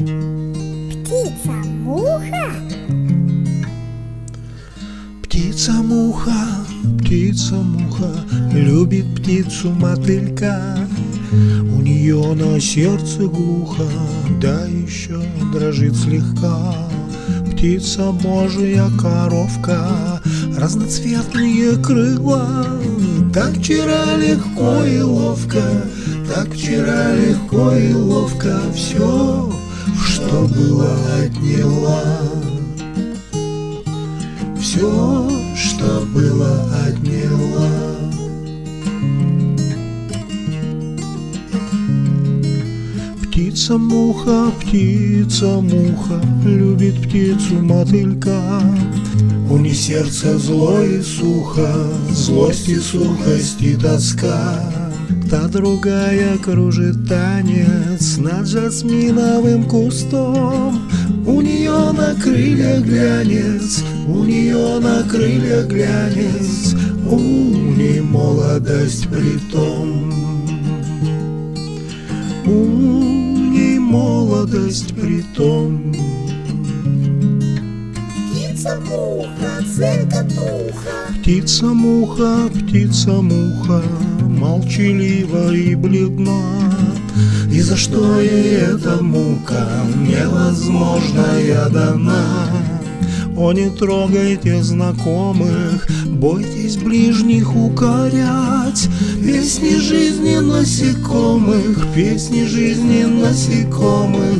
Птица-муха? Птица-муха, птица-муха, любит птицу мотылька. У нее на сердце глухо, да еще дрожит слегка. Птица Божья коровка, разноцветные крыла. Так вчера легко и ловко, так вчера легко и ловко все, что было, отняла. Все, что было, отняла. Птица-муха, птица-муха, любит птицу мотылька. У ней сердце зло и сухо, злость и сухость и тоска. Та другая кружит танец над жасминовым кустом. У нее на крыльях глянец, у нее на крыльях глянец, у ней молодость притом. У ней молодость притом. Птица-муха, цикатуха. Птица-муха, птица-муха, молчалива и бледна. И за что ей эта мука невозможная дана? О, не трогайте знакомых, бойтесь ближних укорять. Песни жизни насекомых, песни жизни насекомых.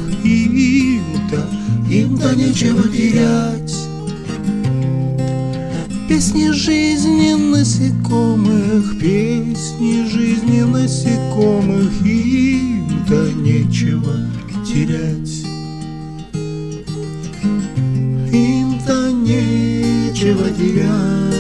Им-то нечего терять. Песни жизни насекомых, песни жизни насекомых. Им-то нечего терять. Им-то нечего терять.